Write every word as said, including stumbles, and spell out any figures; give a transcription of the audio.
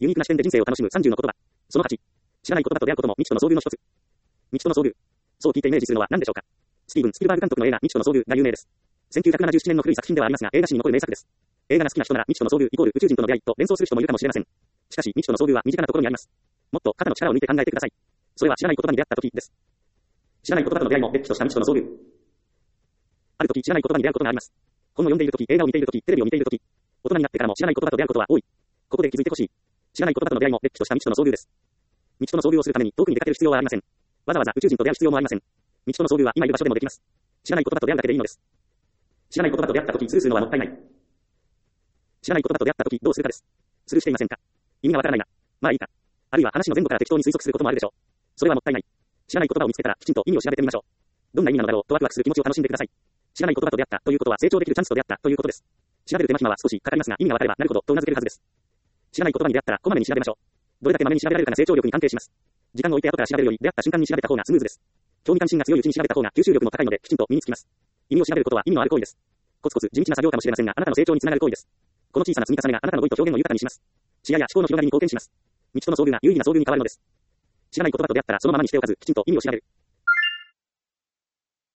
ユニークな視点で人生を楽しむさんじゅうの言葉。そのはち。知らない言葉と出会うことも未知との遭遇の一つ。未知との遭遇。そう聞いてイメージするのは何でしょうか。スティーブン・スピルバーグ監督の映画未知との遭遇が有名です。せんきゅうひゃくななじゅうななねんの古い作品ではありますが、映画史に残る名作です。映画が好きな人なら未知との遭遇イコール宇宙人との出会いと連想する人もいるかもしれません。しかし未知との遭遇は身近なところにあります。もっと肩の力を抜いて考えてください。それは知らない言葉に出会った時です。知らない言葉との出会いもれっきとした未知との遭遇。ある時知らない言葉に出会うことがあります。本を読んでいる時、映画を見ている時、テレビを見ている時、大人になってからも知らない言葉と出会うことは多い。ここで気づいてほしい。知らない言葉との出会いもれっきとした未知との遭遇です。未知との遭遇をするために遠くに出かける必要はありません。わざわざ宇宙人と出会う必要もありません。未知との遭遇は今いる場所でもできます。知らない言葉と出会うだけでいいのです。知らない言葉と出会った時スルーするのはもったいない。知らない言葉と出会った時どうするかです。スルーしていませんか。意味がわからないな。まあいいか。あるいは話の前後から適当に推測することもあるでしょう。それはもったいない。知らない言葉を見つけたらきちんと意味を調べてみましょう。どんな意味なのだろうとワクワクする気持ちを楽しんでください。知らない言葉と出会ったということは成長できるチャンスと出会ったということです。調べる手間暇は少しかかりますが意味がわかればなるほどとうなずけるはずです。知らない言葉に出会ったらこまめに調べましょう。どれだけまめに調べられるかが成長力に関係します。時間を置いて後から調べるより出会った瞬間に調べた方がスムーズです。興味関心が強いうちに調べた方が吸収力も高いのできちんと身につきます。意味を調べることは意味のある行為です。コツコツ地道な作業かもしれませんがあなたの成長につながる行為です。この小さな積み重ねがあなたの語彙と表現を豊かにします。視野や思考の広がりに貢献します。未知との遭遇が有意義な遭遇に変わるのです。知らない言葉と出会ったらそのままにしておかずきちんと意味を調べる。